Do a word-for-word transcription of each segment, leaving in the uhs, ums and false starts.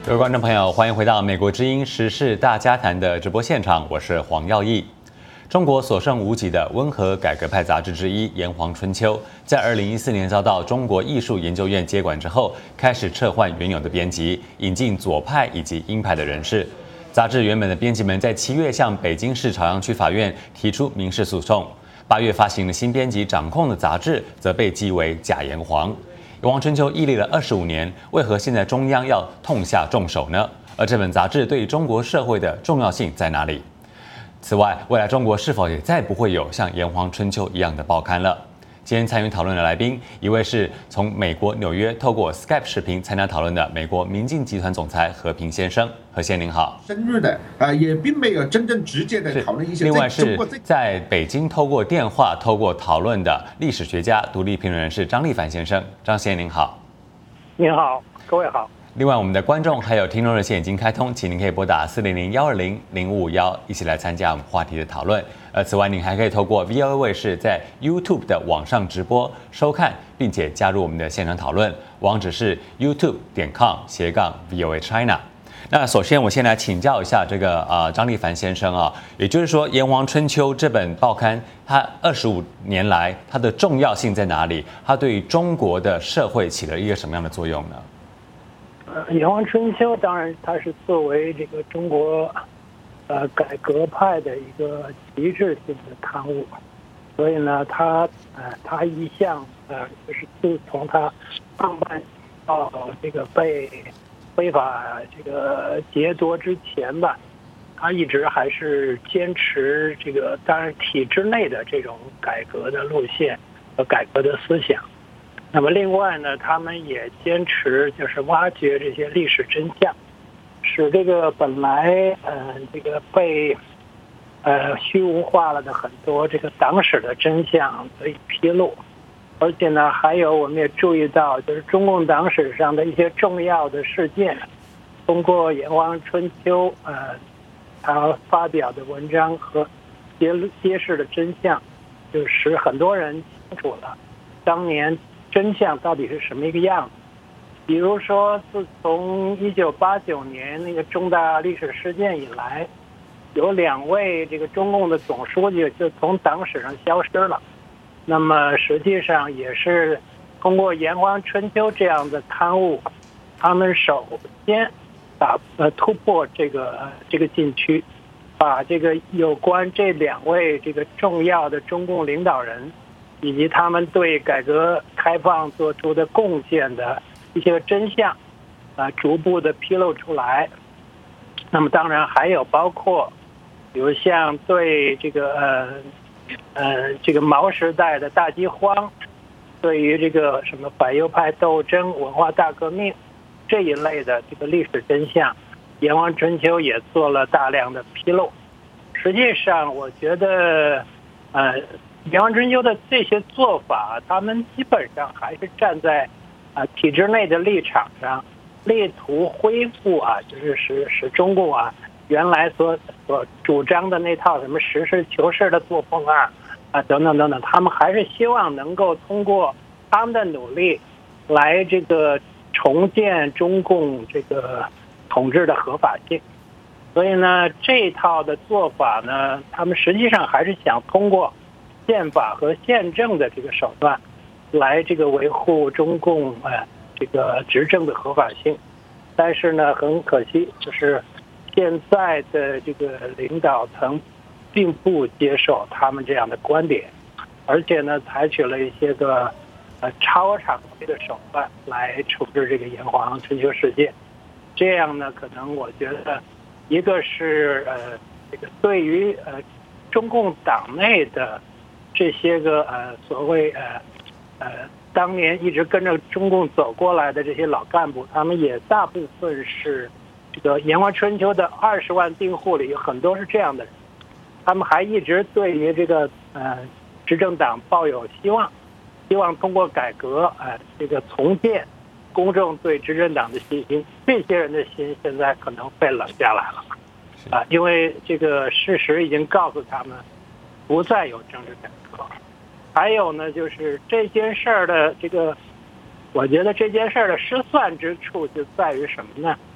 各位观众朋友，欢迎回到《美国之音时事大家谈》的直播现场，我是黄耀义。中国所剩无几的温和改革派杂志之一《炎黄春秋》，在二零一四年遭到中国艺术研究院接管之后，开始撤换原有的编辑，引进左派以及鹰派的人士。杂志原本的编辑们在七月向北京市朝阳区法院提出民事诉讼，八月发行的新编辑掌控的杂志则被讥为假炎黄。炎黄春秋屹立了二十五年，为何现在中央要痛下重手呢？而这本杂志对中国社会的重要性在哪里？此外，未来中国是否也再不会有像炎黄春秋一样的报刊了？今天参与讨论的来宾，一位是从美国纽约透过 Skype 视频参加讨论的美国明镜集团总裁何平先生。何先生您好。 深入的啊，也并没有真正直接的讨论一些。 另外是在北京透过电话、透过讨论的历史学家、独立评论人士张立凡先生。张先生您好。 您好，各位好。 另外，我们的观众还有听众热线已经开通，请您可以拨打四零零幺二零零五五幺，一起来参加我们话题的讨论。呃，此外，您还可以透过 V O A 卫视在 YouTube 的网上直播收看，并且加入我们的现场讨论，网址是 youtube 点 com 斜杠 V O A China。那首先，我先来请教一下这个呃张立凡先生啊，也就是说，《炎黄春秋》这本报刊，它二十五年来它的重要性在哪里？它对于中国的社会起了一个什么样的作用呢？ 呃，《炎黄春秋》当然它是作为这个中国呃改革派的一个旗帜性的刊物，所以呢，它呃它一向呃就是自从它创办到这个被非法这个劫夺之前吧，他一直还是坚持这个当然体制内的这种改革的路线和改革的思想。那么另外呢，他们也坚持就是挖掘这些历史真相，使这个本来呃这个被呃虚无化了的很多这个党史的真相得以披露。而且呢，还有我们也注意到，就是中共党史上的一些重要的事件，通过《炎黄春秋》呃，他发表的文章和揭揭示的真相，就使很多人清楚了当年真相到底是什么一个样子。比如说，自从一九八九年那个重大历史事件以来，有两位这个中共的总书记就从党史上消失了。那么实际上也是通过《炎黄春秋》这样的刊物，他们首先打呃突破这个、呃、这个禁区，把这个有关这两位这个重要的中共领导人以及他们对改革开放做出的贡献的一些真相啊、呃，逐步的披露出来。那么当然还有包括，比如像对这个呃。呃，这个毛时代的大饥荒，对于这个什么反右派斗争、文化大革命这一类的这个历史真相，《炎黄春秋》也做了大量的披露。实际上，我觉得，呃，《炎黄春秋》的这些做法，他们基本上还是站在啊、呃、体制内的立场上，力图恢复啊，就是使使中共啊。原来所所主张的那套什么实事求是的作风啊啊等等等等，他们还是希望能够通过他们的努力，来这个重建中共这个统治的合法性。所以呢，这一套的做法呢，他们实际上还是想通过宪法和宪政的这个手段，来这个维护中共呃这个执政的合法性。但是呢，很可惜就是。现在的这个领导层并不接受他们这样的观点，而且呢，采取了一些个呃超常规的手段来处置这个炎黄春秋事件。这样呢，可能我觉得，一个是呃这个对于呃中共党内的这些个呃所谓呃呃当年一直跟着中共走过来的这些老干部，他们也大部分是。这个《炎黄春秋》的二十万订户里有很多是这样的人，他们还一直对于这个呃执政党抱有希望，希望通过改革呃这个重建公众对执政党的信心。这些人的心现在可能被冷下来了啊，因为这个事实已经告诉他们，不再有政治改革。还有呢，就是这件事儿的这个，我觉得这件事儿的失算之处就在于什么呢？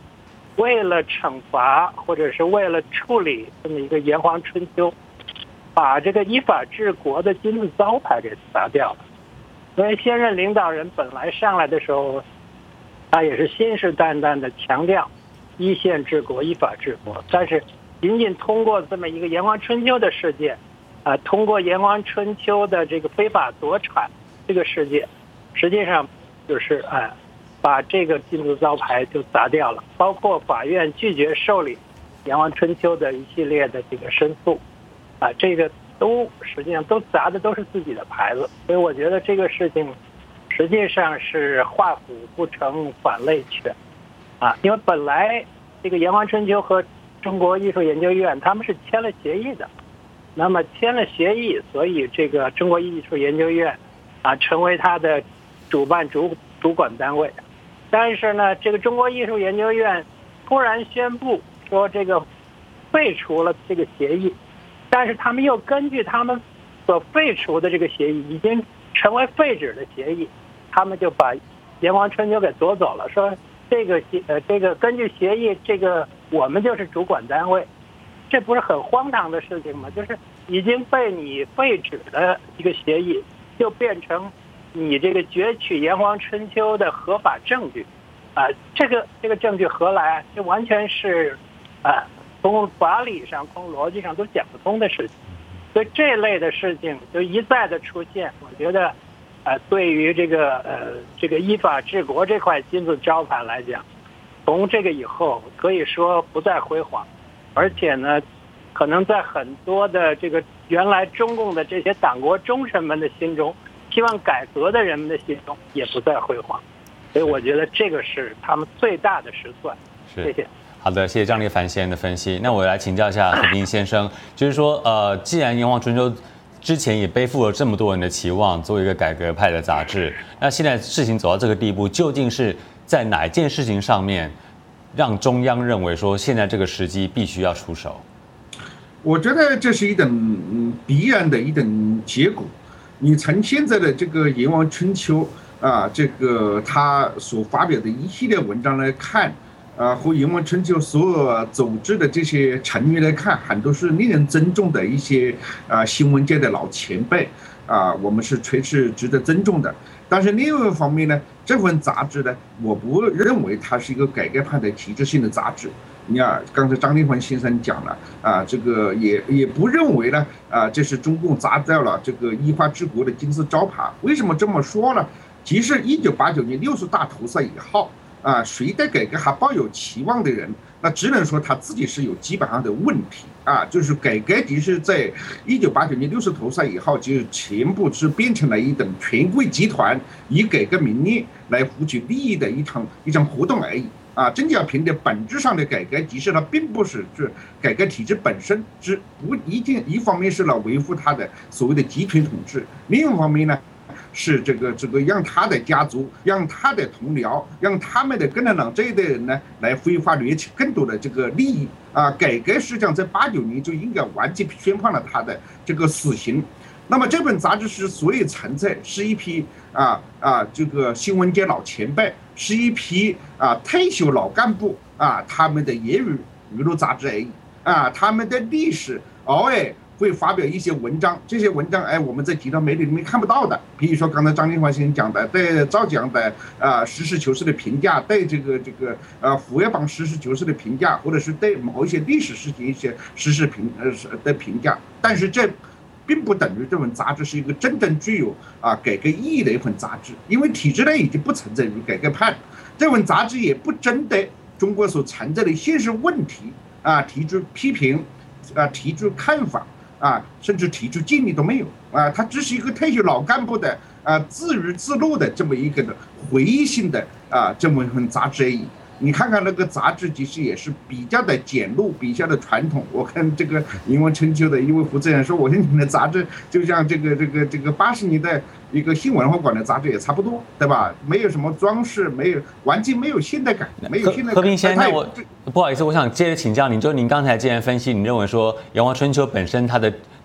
为了惩罚或者是为了处理这么一个炎黄春秋，把这个依法治国的金字招牌给砸掉了。所以现任领导人本来上来的时候，他也是信誓旦旦的强调依宪治国、依法治国，但是仅仅通过这么一个炎黄春秋的事件，啊、呃，通过炎黄春秋的这个非法夺产这个事件，实际上就是啊、呃，把这个金字招牌就砸掉了，包括法院拒绝受理炎黄春秋的一系列的这个申诉，啊、呃，这个都实际上都砸的都是自己的牌子，所以我觉得这个事情实际上是画虎不成反类犬，啊，因为本来这个炎黄春秋和中国艺术研究院他们是签了协议的，那么签了协议，所以这个中国艺术研究院啊成为它的主办主主管单位。但是呢，这个中国艺术研究院突然宣布说这个废除了这个协议，但是他们又根据他们所废除的这个协议已经成为废止的协议，他们就把炎黄春秋给夺走了，说这个呃这个根据协议，这个我们就是主管单位，这不是很荒唐的事情吗？就是已经被你废止的一个协议，就变成你这个攫取炎黄春秋的合法证据，啊、呃，这个这个证据何来？这完全是啊、呃，从法理上、从逻辑上都讲不通的事情。所以这类的事情就一再的出现，我觉得，呃，对于这个呃这个依法治国这块金字招牌来讲，从这个以后可以说不再辉煌，而且呢，可能在很多的这个原来中共的这些党国忠臣们的心中，希望改革的人们的心中也不再辉煌，所以我觉得这个是他们最大的失算。谢谢。 好的，谢谢张立凡先生的分析。那我来请教一下何斌先生，就是说，呃，既然炎黄春秋之前也背负了这么多人的期望，作为一个改革派的杂志，那现在事情走到这个地步，究竟是在哪一件事情上面，让中央认为说现在这个时机必须要出手？ 我觉得这是一等必然的一等结果。你从现在的这个炎黄春秋啊，这个他所发表的一系列文章来看。啊，和炎黄春秋所有组织的这些成员来看，很多是令人尊重的一些啊新闻界的老前辈啊，我们是确实值得尊重的。但是另外一方面呢，这份杂志呢，我不认为它是一个改革派的体制性的杂志。你看，刚才张立凡先生讲了啊，这个也也不认为呢啊，这是中共砸掉了这个依法治国的金字招牌。为什么这么说呢？其实一九八九年六十大屠杀以后。啊，谁对改革还抱有期望的人，那只能说他自己是有基本上的问题啊。就是改革其实在一九八九年六四屠杀以后，就全部是变成了一等权贵集团以改革名义来获取利益的一场一场活动而已啊。邓小平的本质上的改革，其实它并不是是改革体制本身，只不一定一方面是来维护他的所谓的集权统治，另一方面呢。是这个这个让他的家族、让他的同僚、让他们的共产党这一代人呢，来非法掠取更多的这个利益啊！改革实际上在八九年就应该完全宣判了他的这个死刑。那么这本杂志是所有存在是一批啊啊这个新闻界老前辈，是一批啊退休老干部啊他们的业余娱乐杂志而已啊，他们的历史偶尔。会发表一些文章，这些文章哎，我们在其他媒体里面看不到的。比如说刚才张立凡先生讲的，对赵讲的啊实事求是的评价，对这个这个呃胡耀邦实事求是的评价，或者是对某一些历史事情一些实事评呃的评价。但是这并不等于这本杂志是一个真正具有啊改革意义的一份杂志，因为体制内已经不存在于改革派，这本杂志也不针对中国所存在的现实问题啊提出批评啊提出看法。啊，甚至提出建议都没有啊，他只是一个退休老干部的啊自娱自乐的这么一个的回忆性的啊这么一份杂志而已。你看看那个杂志，其实也是比较的简陋，比较的传统。我看这个炎黄春秋的一位负责人说，我说你们的杂志就像这个这个这个八十年代一个新文化馆的杂志也差不多，对吧？没有什么装饰，没有完全没有现代感，没有现代感。 和平先生，我不好意思，我想接着请教您，就您刚才既然分析，你认为说炎黄春秋本身它的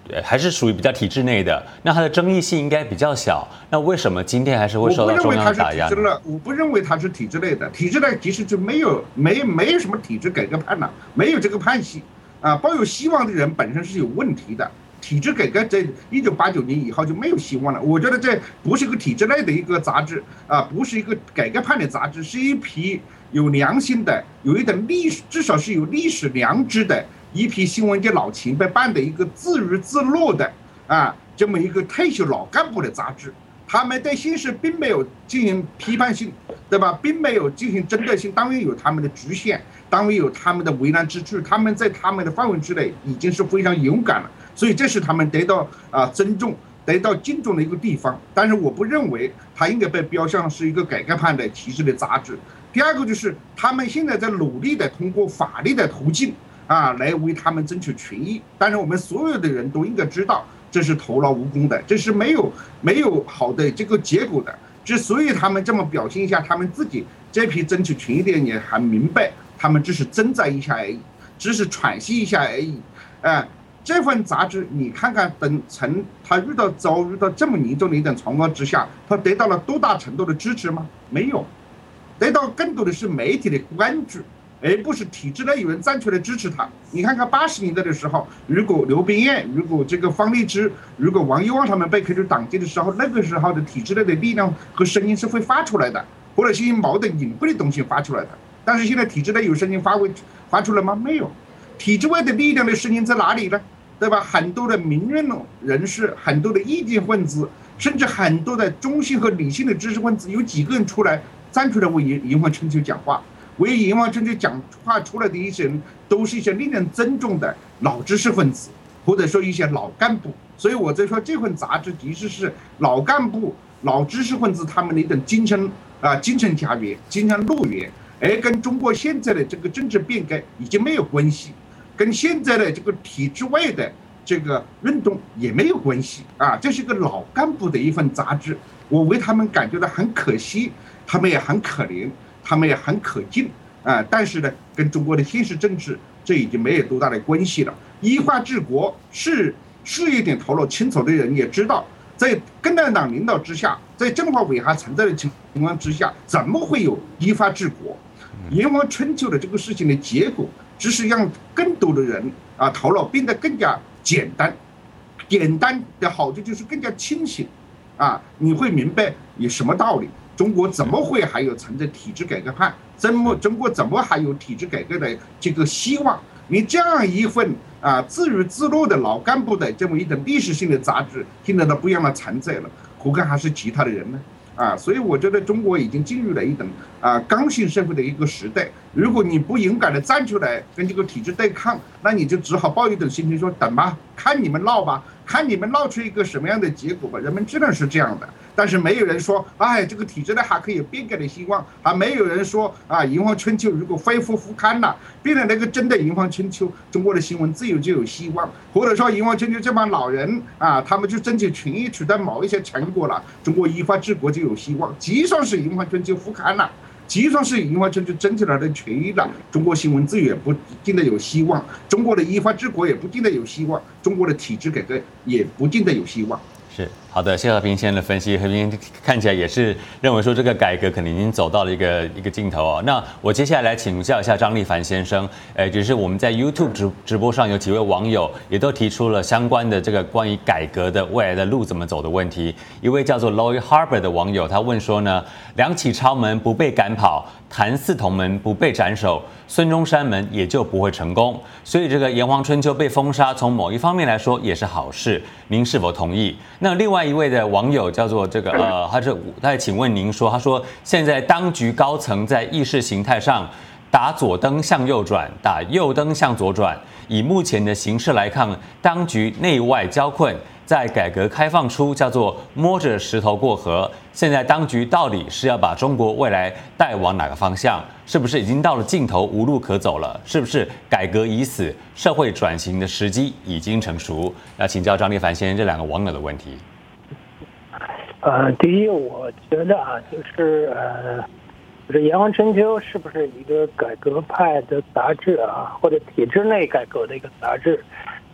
还是属于比较体制内的，那它的争议性应该比较小。那为什么今天还是会受到中央的打压呢？ 我不认为它是体制内的，体制内其实就没有没没有什么体制改革派了，没有这个派系啊。抱有希望的人本身是有问题的。体制改革在一九八九年以后就没有希望了。我觉得这不是一个体制内的一个杂志啊，不是一个改革派的杂志，是一批有良心的、有一点历史，至少是有历史良知的一批新闻界老前辈办的一个自娱自乐的啊这么一个退休老干部的杂志。他们对现实并没有进行批判性，对吧？并没有进行针对性，当然有他们的局限，当然有他们的为难之处。他们在他们的范围之内已经是非常勇敢了，所以这是他们得到啊尊重、得到敬重的一个地方。但是我不认为它应该被标上是一个改革派的体制的杂志。第二个就是他们现在在努力的通过法律的途径啊来为他们争取权益，但是我们所有的人都应该知道，这是徒劳无功的，这是没有没有好的这个结果的。之所以他们这么表现一下，他们自己这批争取权益的人也很明白，他们只是挣扎一下而已，只是喘息一下而已。啊、呃，这份杂志你看看，等曾他遇到遭遇到这么严重的一种状况之下，他得到了多大程度的支持吗？没有，得到更多的是媒体的关注。而不是体制内有人站出来支持他。你看看八十年代的时候，如果刘冰燕、如果这个方励之、如果王一旺他们被开除党籍的时候，那个时候的体制内的力量和声音是会发出来的，或者是一些矛盾隐晦的东西发出来的。但是现在体制内有声音发挥发出来吗？没有。体制外的力量的声音在哪里呢？对吧？很多的民运人士、很多的意见分子，甚至很多的中性和理性的知识分子，有几个人出来站出来为炎黄春秋讲话？为炎黄春秋讲话出来的一些人，都是一些令人尊重的老知识分子，或者说一些老干部。所以我在说这份杂志其实是老干部、老知识分子他们的一种精神啊、呃、精神家园、精神乐园，而跟中国现在的这个政治变革已经没有关系，跟现在的这个体制外的这个运动也没有关系啊。这是个老干部的一份杂志，我为他们感觉到很可惜，他们也很可怜。他们也很可敬啊、呃，但是呢，跟中国的现实政治这已经没有多大的关系了。依法治国是是一点头脑清楚的人也知道，在共产党领导之下，在政法委还存在的情况之下，怎么会有依法治国？炎黄春秋的这个事情的结果，只是让更多的人啊头脑变得更加简单，简单的好处就是更加清醒啊，你会明白有什么道理。中国怎么会还有存在体制改革派？怎么中国怎么还有体制改革的这个希望？你这样一份啊自娱自乐的老干部的这么一种历史性的杂志，现在都不让它存在了，何况还是其他的人呢？啊，所以我觉得中国已经进入了一种啊刚性社会的一个时代。如果你不勇敢的站出来跟这个体制对抗，那你就只好抱一种心情说等吧，看你们闹吧，看你们闹出一个什么样的结果吧。人们只能是这样的。但是没有人说，哎，这个体制内还可以有变革的希望，还没有人说啊，炎黄春秋如果恢复复刊了，变成那个真的炎黄春秋，中国的新闻自由就有希望，或者说炎黄春秋这帮老人啊，他们就争取权益取得某一些成果了，中国依法治国就有希望。即算是炎黄春秋复刊了，即算是炎黄春秋争取来的权益了，中国新闻自由也不见得有希望，中国的依法治国也不见得有希望，中国的体制改革也不见得有希望。 是好的，谢和平先生的分析，和平看起来也是认为说这个改革可能已经走到了一个一个尽头哦。那我接下来来请教一下张立凡先生，呃，就是我们在 YouTube 直直播上有几位网友也都提出了相关的这个关于改革的未来的路怎么走的问题。一位叫做 Lloyd Harper 的网友他问说呢，梁启超门不被赶跑，谭嗣同门不被斩首，孙中山门也就不会成功。所以这个炎黄春秋被封杀，从某一方面来说也是好事。您是否同意？那另外一位的网友叫做这个呃，他是他在请问您说，他说现在当局高层在意识形态上打左灯向右转，打右灯向左转。以目前的形势来看，当局内外交困，在改革开放初叫做摸着石头过河。现在当局到底是要把中国未来带往哪个方向？是不是已经到了尽头，无路可走了？是不是改革已死，社会转型的时机已经成熟？那请教张立凡先生这两个网友的问题。 呃，第一，我觉得啊，就是呃，就是《炎黄春秋》是不是一个改革派的杂志啊，或者体制内改革的一个杂志？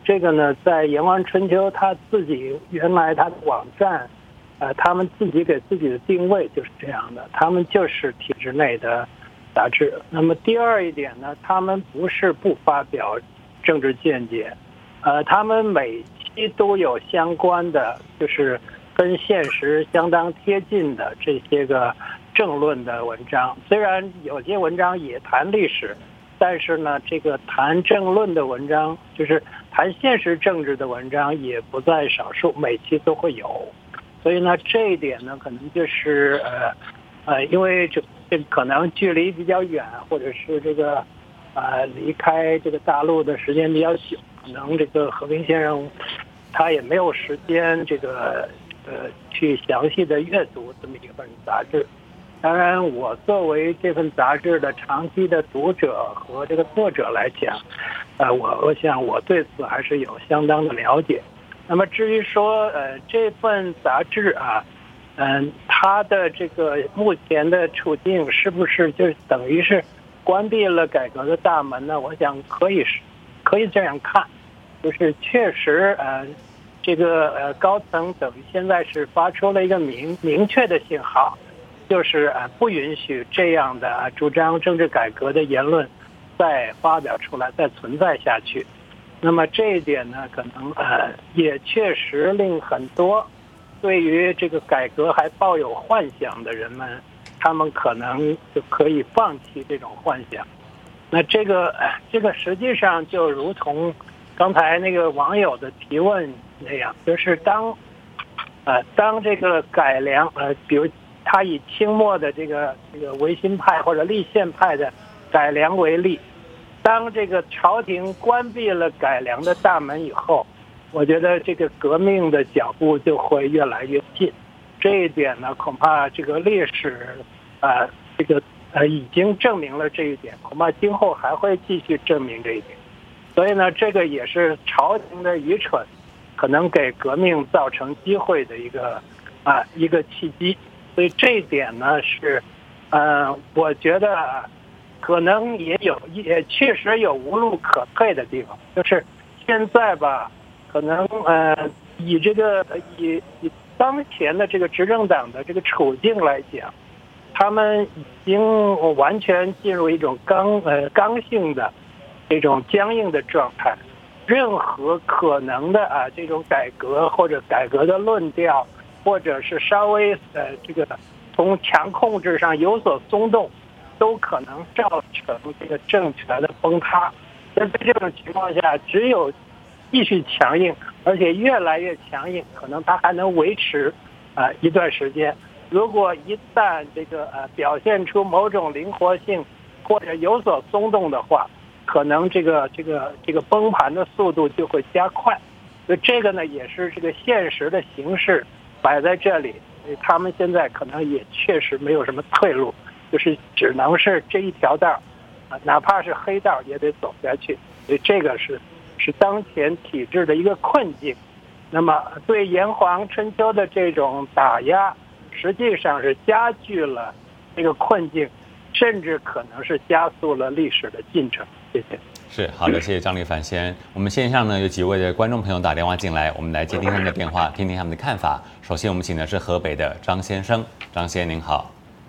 这个呢，在炎黄春秋他自己原来他的网站，呃，他们自己给自己的定位就是这样的，他们就是体制内的杂志。那么第二一点呢，他们不是不发表政治见解，呃，他们每期都有相关的，就是跟现实相当贴近的这些个政论的文章。虽然有些文章也谈历史，但是呢，这个谈政论的文章，就是谈现实政治的文章也不在少数，每期都会有。所以呢，这一点呢，可能就是呃呃，因为这这可能距离比较远，或者是这个呃离开这个大陆的时间比较久，可能这个和平先生他也没有时间这个呃去详细的阅读这么一份杂志。当然，我作为这份杂志的长期的读者和这个作者来讲，呃，我我想我对此还是有相当的了解。那么至于说，呃，这份杂志啊，嗯、呃，它的这个目前的处境是不是就等于是关闭了改革的大门呢？我想可以是，可以这样看，就是确实，呃，这个呃高层等于现在是发出了一个明明确的信号。就是呃不允许这样的主张政治改革的言论再发表出来，再存在下去。那么这一点呢，可能呃也确实令很多对于这个改革还抱有幻想的人们，他们可能就可以放弃这种幻想。那这个这个实际上就如同刚才那个网友的提问那样，就是当呃当这个改良呃比如。他以清末的这个这个维新派或者立宪派的改良为例，当这个朝廷关闭了改良的大门以后，我觉得这个革命的脚步就会越来越近。这一点呢，恐怕这个历史啊、呃，这个呃已经证明了这一点，恐怕今后还会继续证明这一点。所以呢，这个也是朝廷的愚蠢可能给革命造成机会的一个啊、呃、一个契机。所以这一点呢是，呃，我觉得可能也有，也确实有无路可退的地方。就是现在吧，可能呃，以这个以以当前的这个执政党的这个处境来讲，他们已经完全进入一种刚呃刚性的这种僵硬的状态。任何可能的啊这种改革或者改革的论调。或者是稍微呃这个从强控制上有所松动，都可能造成这个政权的崩塌。那在这种情况下，只有继续强硬，而且越来越强硬，可能它还能维持啊、呃、一段时间。如果一旦这个呃表现出某种灵活性或者有所松动的话，可能这个这个这个崩盘的速度就会加快。所以这个呢，也是这个现实的形势。摆在这里，他们现在可能也确实没有什么退路，就是只能是这一条道，啊，哪怕是黑道也得走下去。所以这个是是当前体制的一个困境。那么对炎黄春秋的这种打压，实际上是加剧了这个困境，甚至可能是加速了历史的进程。谢谢。 是好的，谢谢张立凡先。我们线上呢有几位的观众朋友打电话进来，我们来接听他们的电话，听听他们的看法。首先，我们请的是河北的张先生，张先您好。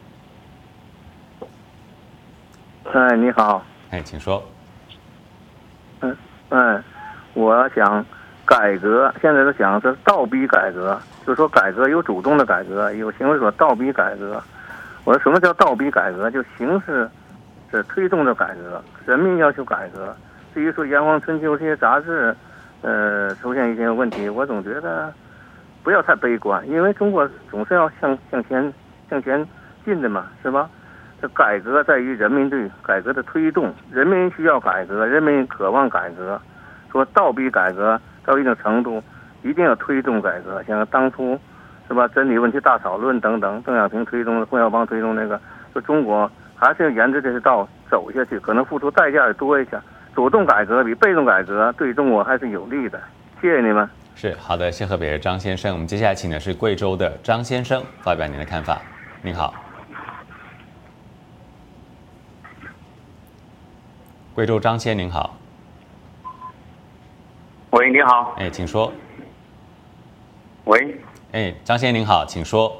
哎，你好。 哎，请说。 嗯嗯，我想改革，现在都讲是倒逼改革，就是说改革有主动的改革，有形式说倒逼改革。我说什么叫倒逼改革？就形式是推动着改革，人民要求改革。至于说《炎黄春秋》这些杂志，呃，出现一些问题，我总觉得不要太悲观，因为中国总是要向向前向前进的嘛，是吧？这改革在于人民对改革的推动，人民需要改革，人民渴望改革。说倒逼改革到一定程度，一定要推动改革。像当初是吧，真理问题大讨论等等，邓小平推动，冯小刚推动那个，说中国还是要沿着这条道走下去，可能付出代价也多一些。主动改革比被动改革对中国还是有利的。谢谢你们。 是好的，谢河北的张先生。我们接下来请的是贵州的张先生发表您的看法。您好。贵州张先，您好。 喂， 喂，你好。 哎，请说。 喂。 哎，张先生您好，请说。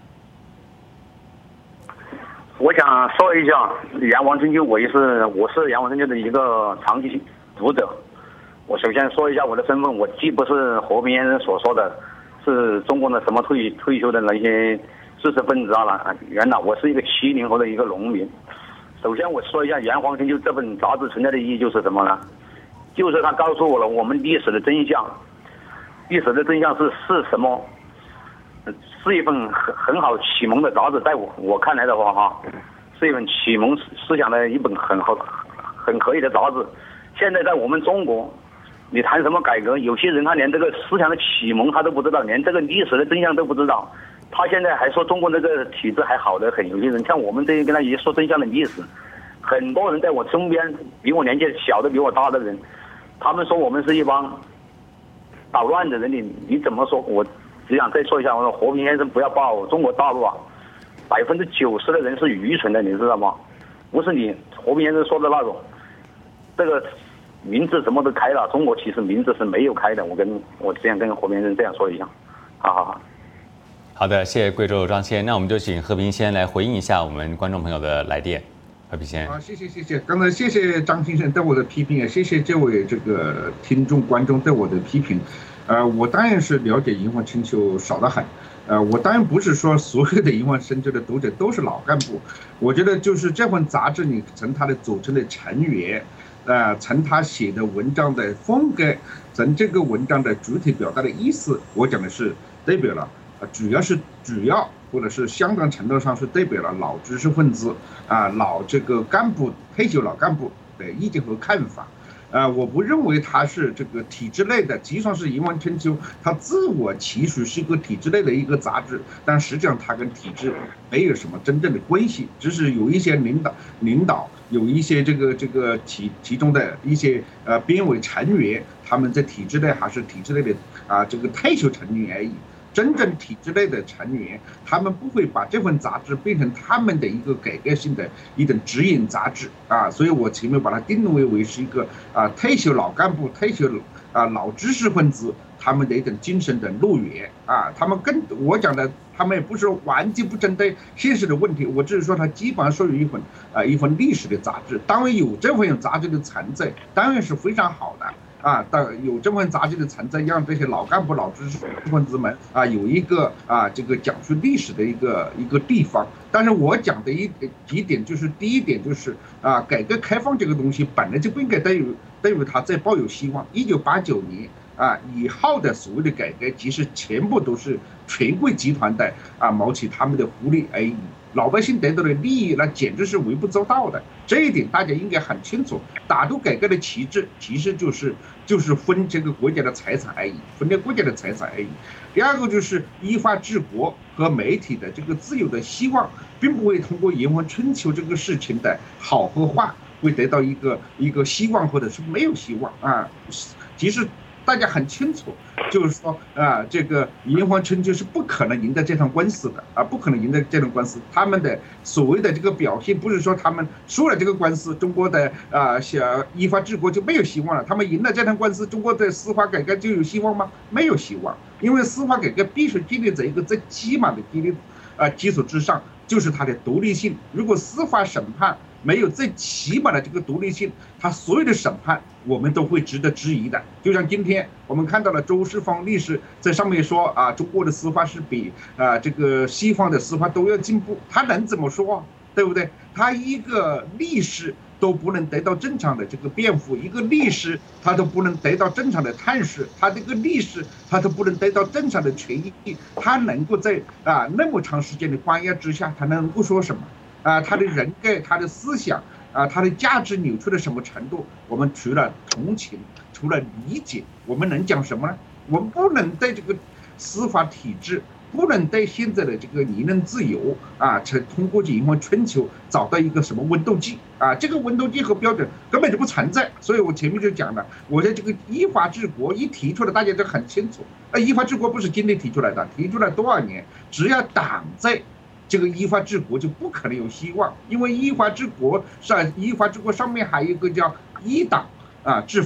我想说一下《炎黄春秋》，我也是我是《炎黄春秋》的一个长期读者。我首先说一下我的身份，我既不是和平先生所说的，是中国的什么退退休的那些知识分子啊了。原来我是一个七零后的一个农民。首先我说一下《炎黄春秋》这本杂志存在的意义就是什么呢？就是它告诉我了我们历史的真相。历史的真相是是什么？是一份很很好启蒙的杂志，在我我看来的话哈，是一本启蒙思想的一本很好很可以的杂志。现在在我们中国，你谈什么改革，有些人他连这个思想的启蒙他都不知道，连这个历史的真相都不知道。他现在还说中国这个体制还好得很，有些人像我们这些跟他一说真相的历史，很多人在我身边比我年纪小的比我大的人，他们说我们是一帮捣乱的人，你你怎么说？我只想再说一下，我说和平先生不要报中国大陆啊，百分之九十的人是愚蠢的，你知道吗？不是你和平先生说的那种，这个名字什么都开了，中国其实名字是没有开的。我跟我之前跟和平先生这样说一下，好好好。 好的，谢谢贵州张先，那我们就请和平先来回应一下我们观众朋友的来电。和平先， 好，谢谢谢谢，刚才谢谢张先生对我的批评，也谢谢这位这个听众观众对我的批评。呃，我当然是了解《炎黄春秋》少得很，呃，我当然不是说所有的《炎黄春秋》的读者都是老干部，我觉得就是这份杂志，你从它的组成的成员，呃，从他写的文章的风格，从这个文章的主体表达的意思，我讲的是代表了，呃，主要是主要或者是相当程度上是代表了老知识分子啊、老这个干部、退休老干部的意见和看法。呃，我不认为它是这个体制内的，即使是《炎黄春秋》，它自我期许是一个体制内的一个杂志，但实际上它跟体制没有什么真正的关系，只是有一些领导领导有一些这个这个其其中的一些呃编委成员，他们在体制内还是体制内的啊、呃、这个退休成员而已。真正体制内的成员，他们不会把这份杂志变成他们的一个改革性的一种指引杂志啊，所以我前面把它定位为是一个啊退休老干部、退休啊老知识分子他们的一种精神的乐园啊，他们跟我讲的，他们也不是完全不针对现实的问题，我只是说它基本上属于一份啊一份历史的杂志，当然有这份杂志的存在，当然是非常好的。啊，当有这份杂志的存在，让这些老干部、老知识分子们啊有一个啊这个讲述历史的一个一个地方。但是我讲的一几点就是，第一点就是啊，改革开放这个东西本来就不应该对于对于它再抱有希望。一九八九年啊以后的所谓的改革，其实全部都是权贵集团的啊谋取他们的福利而已。老百姓得到的利益，那简直是微不足道的。这一点大家应该很清楚。打住改革的旗帜，其实就是就是分这个国家的财产而已，分裂国家的财产而已。第二个就是依法治国和媒体的这个自由的希望，并不会通过《炎黄春秋》这个事情的好和坏，会得到一个一个希望，或者是没有希望啊。其实大家很清楚。就是说啊，这个炎黄春秋是不可能赢得这场官司的啊，不可能赢得这场官司。他们的所谓的这个表现，不是说他们输了这个官司，中国的啊想依法治国就没有希望了。他们赢了这场官司，中国的司法改革就有希望吗？没有希望，因为司法改革必须建立在一个最起码的基础啊基础之上，就是它的独立性。如果司法审判没有最起码的这个独立性，他所有的审判我们都会值得质疑的。就像今天我们看到了周世芳律师在上面说啊，中国的司法是比啊这个西方的司法都要进步，他能怎么说啊？对不对？他一个律师都不能得到正常的这个辩护，一个律师他都不能得到正常的探视，他这个律师他都不能得到正常的权益，他能够在啊那么长时间的关押之下，他能够说什么？啊，他的人格、他的思想啊，他的价值扭曲到什么程度？我们除了同情，除了理解，我们能讲什么呢？我们不能对这个司法体制，不能对现在的这个言论自由啊，通过《炎黄春秋》找到一个什么温度计啊？这个温度计和标准根本就不存在。所以我前面就讲了，我在这个依法治国一提出来，大家都很清楚。啊，依法治国不是今天提出来的，提出来多少年？只要党在。这个依法治国就不可能有希望，因为依法治国上依法治国上面还有一个叫一党啊治法，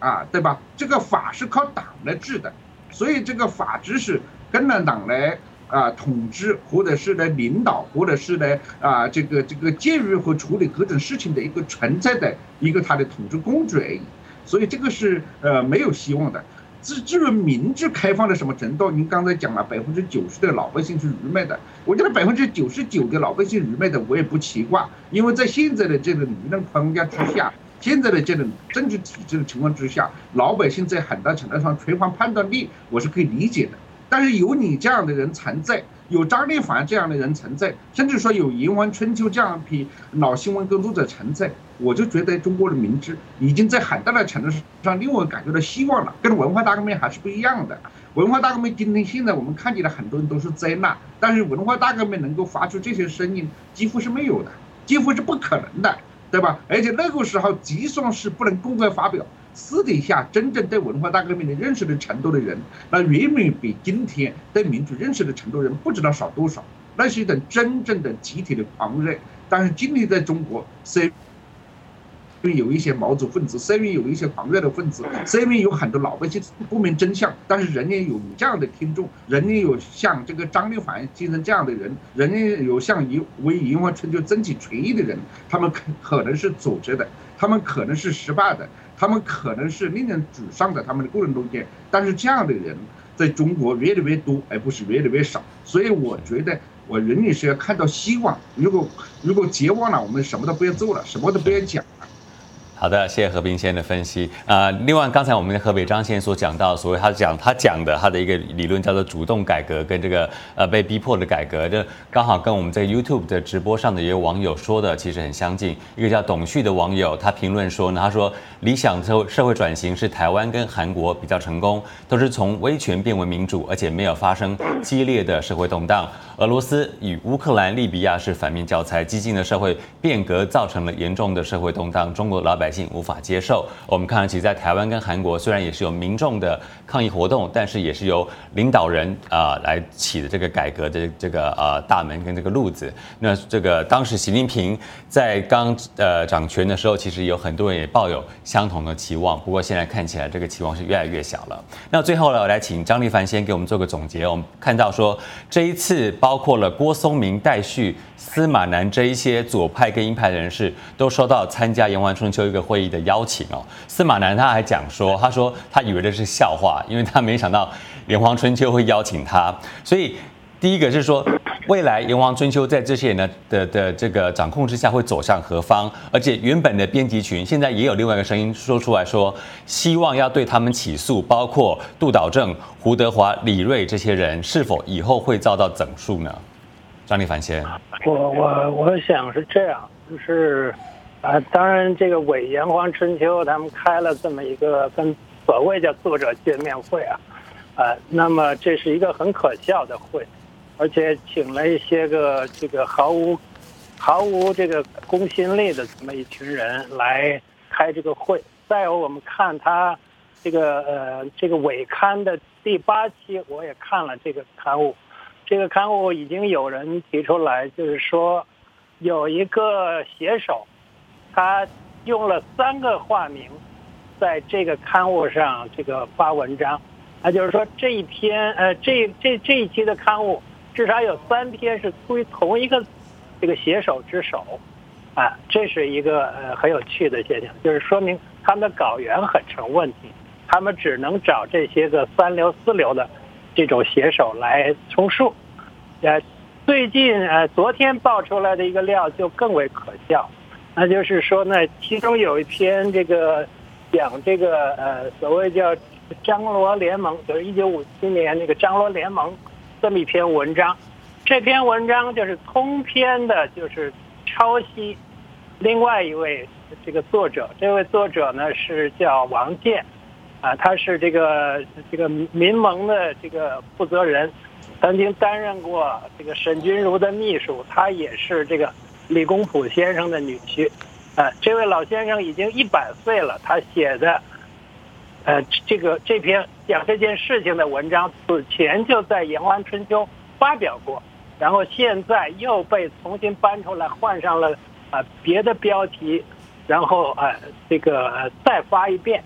啊，对吧？这个法是靠党来治的，所以这个法治是跟着党来啊统治，或者是来领导，或者是来啊这个这个介入和处理各种事情的一个存在的一个它的统治工具而已。所以这个是呃没有希望的。至至于民主开放到什么程度，您刚才讲了百分之九十的老百姓是愚昧的，我觉得百分之九十九的老百姓愚昧的我也不奇怪，因为在现在的这个舆论框架之下，现在的这种政治体制的情况之下，老百姓在很大程度上缺乏判断力，我是可以理解的。但是有你这样的人存在，有张立凡这样的人存在，甚至说有炎黄春秋这样一批老新闻工作者存在，我就觉得中国的民主已经在很大的程度上令我感觉到希望了，跟文化大革命还是不一样的。文化大革命今天现在我们看见了很多人都是灾难，但是文化大革命能够发出这些声音几乎是没有的，几乎是不可能的，对吧？而且那个时候就算是不能公开发表，私底下真正对文化大革命的认识的程度的人，那远远比今天对民主认识的程度人不知道少多少，那是一种真正的集体的狂热。但是今天在中国，虽然有一些毛主分子，虽然有一些狂热的分子，虽然有很多老百姓不明真相，但是人也有你这样的听众，人也有像这个张立凡先生这样的人，人也有像为炎黄春秋争取权益的人，他们可能是组织的，他们可能是失败的，他们可能是令人沮丧的，他们的个人路线，但是这样的人在中国越来越多，而不是越来越少。所以我觉得我人也是要看到希望，如果如果绝望了，我们什么都不要做了，什么都不要讲了。 好的，谢谢何斌先生的分析。啊、呃，另外刚才我们的河北张先生所讲到，所谓他讲他讲的他的一个理论叫做主动改革跟这个呃被逼迫的改革，这刚好跟我们在 YouTube 的直播上的一个网友说的其实很相近。一个叫董旭的网友，他评论说呢，他说理想社社会转型是台湾跟韩国比较成功，都是从威权变为民主，而且没有发生激烈的社会动荡。俄罗斯与乌克兰、利比亚是反面教材，激进的社会变革造成了严重的社会动荡，中国老百姓无法接受。我们看到，其实在台湾跟韩国，虽然也是有民众的抗议活动，但是也是由领导人啊、呃、来起的这个改革的这个呃大门跟这个路子。那这个当时习近平在刚呃掌权的时候，其实有很多人也抱有相同的期望，不过现在看起来这个期望是越来越小了。那最后呢，我来请张立凡先给我们做个总结。我们看到说，这一次包括了郭松鸣、戴旭、司马南这一些左派跟鹰派的人士，都收到参加炎黄春秋一个会议的邀请哦。司马南他还讲说，他说他以为这是笑话，因为他没想到炎黄春秋会邀请他。所以第一个是说，未来炎黄春秋在这些人的的的这个掌控之下会走向何方？而且原本的编辑群现在也有另外一个声音说出来说，希望要对他们起诉，包括杜导正、胡德华、李瑞这些人，是否以后会遭到整肃呢？张立凡先， 我我我想是这样，就是啊，当然这个伪炎黄春秋他们开了这么一个跟所谓叫作者见面会啊，啊，那么这是一个很可笑的会。而且请了一些个这个毫无毫无这个公信力的这么一群人来开这个会。再有我们看他这个呃这个尾刊的第八期，我也看了这个刊物。这个刊物已经有人提出来，就是说有一个写手，他用了三个化名在这个刊物上这个发文章。那就是说这一篇呃这这这一期的刊物。至少有三篇是出于同一个这个写手之手，啊，这是一个呃很有趣的现象，就是说明他们的稿源很成问题，他们只能找这些个三流四流的这种写手来充数。呃，最近呃昨天爆出来的一个料就更为可笑，那就是说呢，其中有一篇这个讲这个呃所谓叫张罗联盟，就是一九五七年那个张罗联盟。这么一篇文章，这篇文章就是通篇的，就是抄袭另外一位这个作者。这位作者呢是叫王健，啊，他是这个这个民盟的这个负责人，曾经担任过这个沈钧儒的秘书，他也是这个李公朴先生的女婿。啊，这位老先生已经一百岁了，他写的。呃，这个这篇讲这件事情的文章，此前就在《炎黄春秋》发表过，然后现在又被重新搬出来，换上了啊、呃、别的标题，然后呃这个、呃、再发一遍。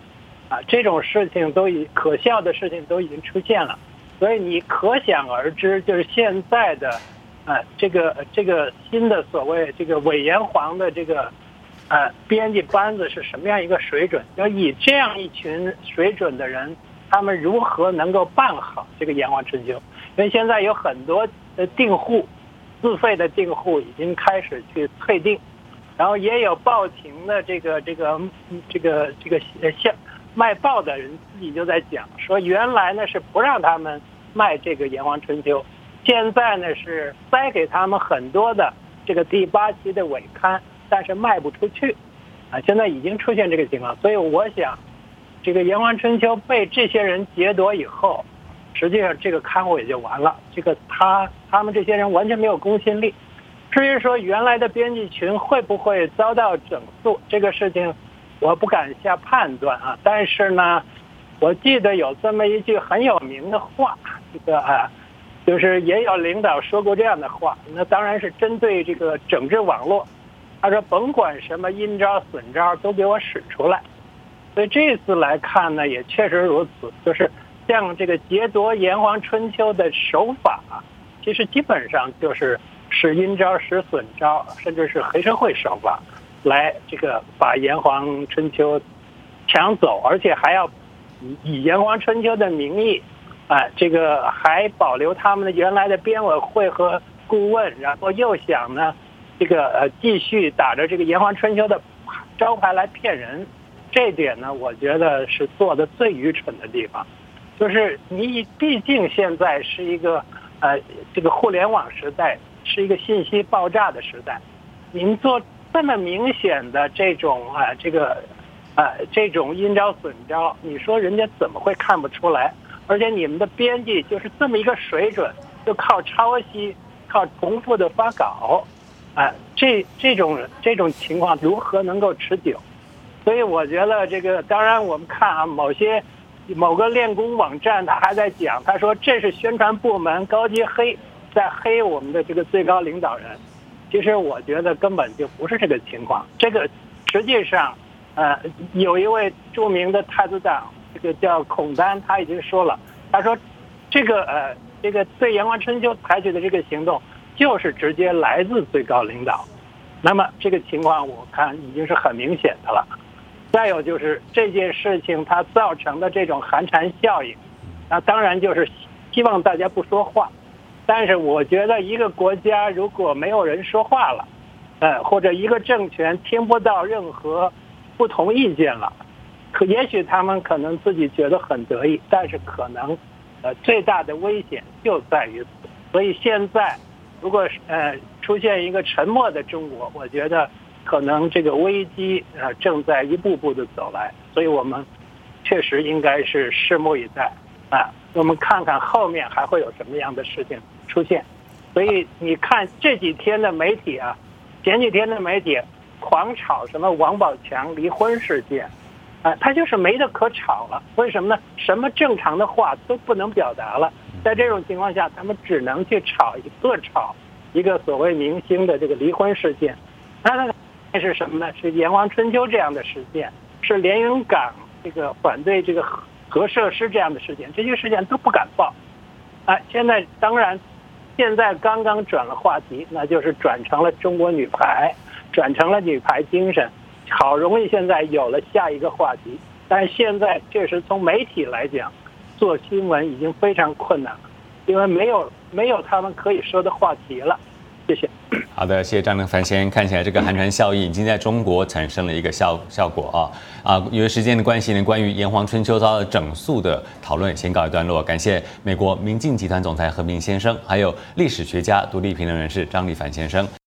啊，这种事情都已可笑的事情都已经出现了，所以你可想而知，就是现在的，呃，这个这个新的所谓这个伪炎黄的这个，呃，编辑班子是什么样一个水准？要以这样一群水准的人，他们如何能够办好这个炎黄春秋？因为现在有很多的订户，自费的订户已经开始去退订，然后也有报亭的这个这个这个这个像。卖报的人自己就在讲说，原来呢是不让他们卖这个《炎黄春秋》，现在呢是塞给他们很多的这个第八期的伪刊，但是卖不出去，啊，现在已经出现这个情况。所以我想，这个《炎黄春秋》被这些人劫夺以后，实际上这个刊物也就完了。这个他他们这些人完全没有公信力。至于说原来的编辑群会不会遭到整肃，这个事情我不敢下判断啊，但是呢，我记得有这么一句很有名的话，这个啊，就是也有领导说过这样的话，那当然是针对这个整治网络，他说甭管什么阴招损招都给我使出来。所以这次来看呢，也确实如此，就是像这个劫夺炎黄春秋的手法，其实基本上就是使阴招使损招，甚至是黑社会手法。来这个把炎黄春秋抢走，而且还要以以炎黄春秋的名义，啊、呃，这个还保留他们的原来的编委会和顾问，然后又想呢，这个呃继续打着这个炎黄春秋的招牌来骗人，这点呢，我觉得是做的最愚蠢的地方，就是你毕竟现在是一个呃这个互联网时代，是一个信息爆炸的时代，您做这么明显的这种啊，这个，啊，这种阴招损招，你说人家怎么会看不出来？而且你们的编辑就是这么一个水准，就靠抄袭、靠重复的发稿，啊，这这种这种情况如何能够持久？所以我觉得这个，当然我们看啊，某些某个练功网站他还在讲，他说这是宣传部门高级黑在黑我们的这个最高领导人。其实我觉得根本就不是这个情况，这个实际上，呃，有一位著名的太子党，这个叫孔丹，他已经说了，他说，这个呃，这个对炎黄春秋采取的这个行动，就是直接来自最高领导。那么这个情况我看已经是很明显的了。再有就是这件事情它造成的这种寒蝉效应，那当然就是希望大家不说话。但是我觉得一个国家如果没有人说话了，呃，或者一个政权听不到任何不同意见了，可也许他们可能自己觉得很得意，但是可能，呃，最大的危险就在于此。所以现在，如果呃出现一个沉默的中国，我觉得可能这个危机呃正在一步步的走来。所以我们确实应该是拭目以待啊，我们看看后面还会有什么样的事情出现。所以你看这几天的媒体啊，前几天的媒体狂炒什么王宝强离婚事件，啊，他就是没得可炒了。为什么呢？什么正常的话都不能表达了。在这种情况下，他们只能去炒一个炒一个所谓明星的这个离婚事件。那那是什么呢？是炎黄春秋这样的事件，是连云港这个反对这个核核设施这样的事件，这些事件都不敢报。啊，现在当然。现在刚刚转了话题，那就是转成了中国女排，转成了女排精神，好容易现在有了下一个话题，但是现在确实从媒体来讲，做新闻已经非常困难了，因为没有没有他们可以说的话题了。谢谢。 好的，谢谢张正凡先生。看起来这个寒蝉效应已经在中国产生了一个效效果啊啊！因为时间的关系呢，关于炎黄春秋遭到整肃的讨论先告一段落。感谢美国明镜集团总裁何明先生，还有历史学家、独立评论人士张立凡先生。